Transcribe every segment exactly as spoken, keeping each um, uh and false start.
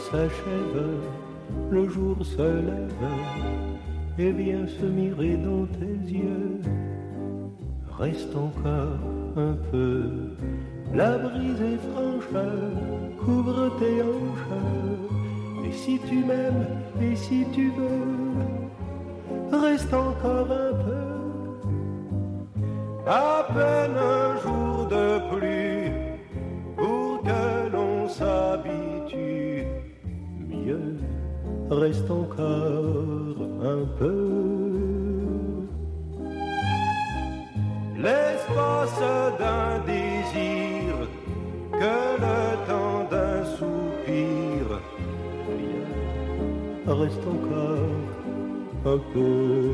s'achève, le jour se lève et vient se mirer dans tes yeux. Reste encore un peu, la brise est franche, couvre tes hanches. Et si tu m'aimes, et si tu veux, reste encore un peu. À peine un jour de plus pour que l'on s'habitue. Mieux, reste encore un peu. L'espace d'un désir, que le temps d'un soupir. Reste encore un peu.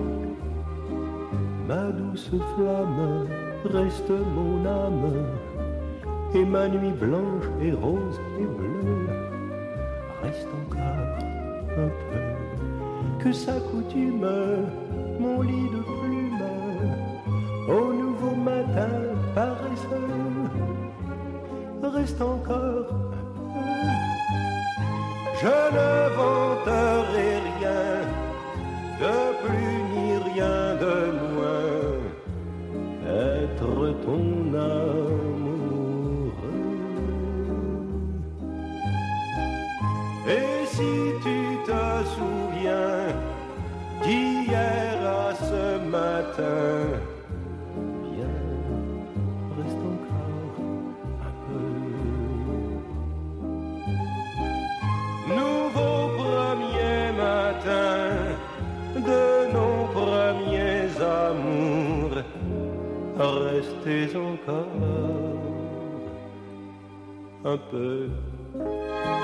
Ma douce flamme reste mon âme, et ma nuit blanche et rose et bleue reste encore un peu. Que s'accoutume mon lit de plumes au nouveau matin paresseux. Reste encore un peu. Je ne vanterai rien de plus ni rien de moins, être ton amoureux. Et si tu te souviens d'hier à ce matin, bien, reste encore un peu. Nouveau premier matin de nos premiers amours, restez encore un peu.